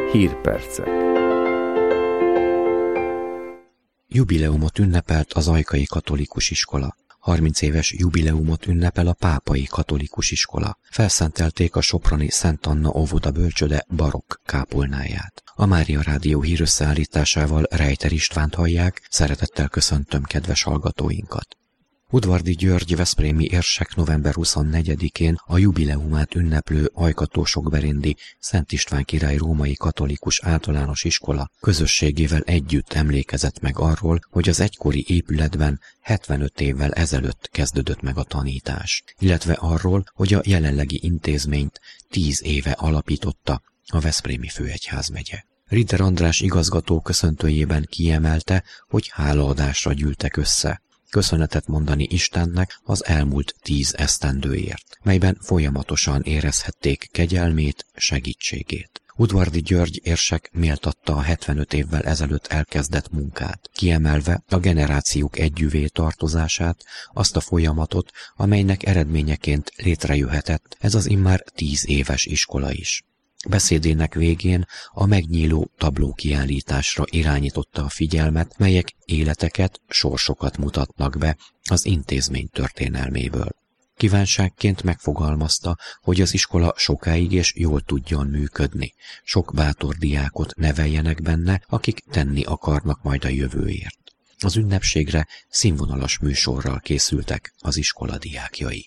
Hírpercek. Jubileumot ünnepelt az Ajkai Katolikus Iskola. 30 éves jubileumot ünnepel a Pápai Katolikus Iskola. Felszentelték a soproni Szent Anna óvoda bölcsőde barokk kápolnáját. A Mária Rádió hírösszeállításával Rejter Istvánt hallják, szeretettel köszöntöm kedves hallgatóinkat. Udvardy György veszprémi érsek november 24-én a jubileumát ünneplő Ajkató-Sokberendi Szent István király római katolikus általános iskola közösségével együtt emlékezett meg arról, hogy az egykori épületben 75 évvel ezelőtt kezdődött meg a tanítás, illetve arról, hogy a jelenlegi intézményt 10 éve alapította a veszprémi főegyházmegye. Ritter András igazgató köszöntőjében kiemelte, hogy hálaadásra gyűltek össze. Köszönetet mondani Istennek az elmúlt 10 esztendőért, melyben folyamatosan érezhették kegyelmét, segítségét. Udvardy György érsek méltatta a 75 évvel ezelőtt elkezdett munkát, kiemelve a generációk együvé tartozását, azt a folyamatot, amelynek eredményeként létrejöhetett ez az immár 10 éves iskola is. Beszédének végén a megnyíló tablókiállításra irányította a figyelmet, melyek életeket, sorsokat mutatnak be az intézmény történelméből. Kívánságként megfogalmazta, hogy az iskola sokáig és jól tudjon működni, sok bátor diákot neveljenek benne, akik tenni akarnak majd a jövőért. Az ünnepségre színvonalas műsorral készültek az iskola diákjai.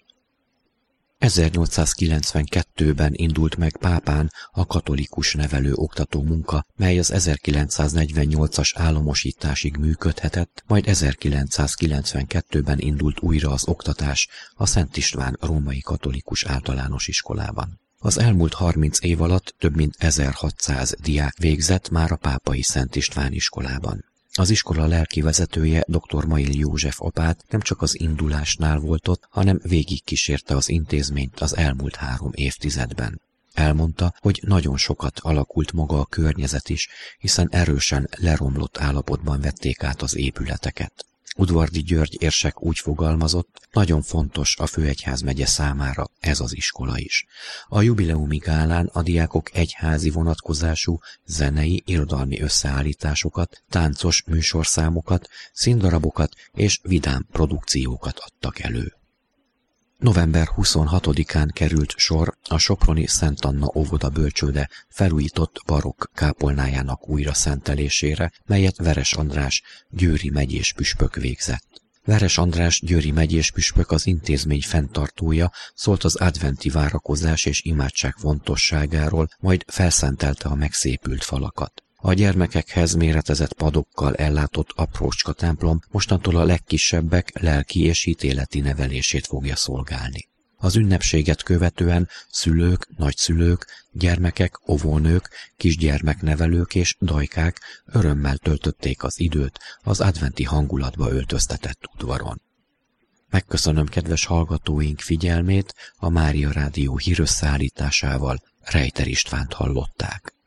1892-ben indult meg Pápán a katolikus nevelő-oktató munka, mely az 1948-as államosításig működhetett, majd 1992-ben indult újra az oktatás a Szent István római katolikus általános iskolában. Az elmúlt 30 év alatt több mint 1600 diák végzett már a Pápai Szent István iskolában. Az iskola lelkivezetője dr. Mail József apát nem csak az indulásnál volt ott, hanem végigkísérte az intézményt az elmúlt 3 évtizedben. Elmondta, hogy nagyon sokat alakult maga a környezet is, hiszen erősen leromlott állapotban vették át az épületeket. Udvardy György érsek úgy fogalmazott, nagyon fontos a főegyházmegye számára ez az iskola is. A jubileumi gálán a diákok egyházi vonatkozású zenei, irodalmi összeállításokat, táncos műsorszámokat, színdarabokat és vidám produkciókat adtak elő. November 26-án került sor a soproni Szent Anna óvoda bölcsőde felújított barokk kápolnájának újra szentelésére, melyet Veres András győri megyés püspök végzett. Veres András győri megyés püspök az intézmény fenntartója szólt az adventi várakozás és imádság fontosságáról, majd felszentelte a megszépült falakat. A gyermekekhez méretezett padokkal ellátott aprócska templom mostantól a legkisebbek lelki és hitéleti nevelését fogja szolgálni. Az ünnepséget követően szülők, nagyszülők, gyermekek, óvónők, kisgyermeknevelők és dajkák örömmel töltötték az időt az adventi hangulatba öltöztetett udvaron. Megköszönöm kedves hallgatóink figyelmét, a Mária Rádió hírösszeállításával Rejter Istvánt hallották.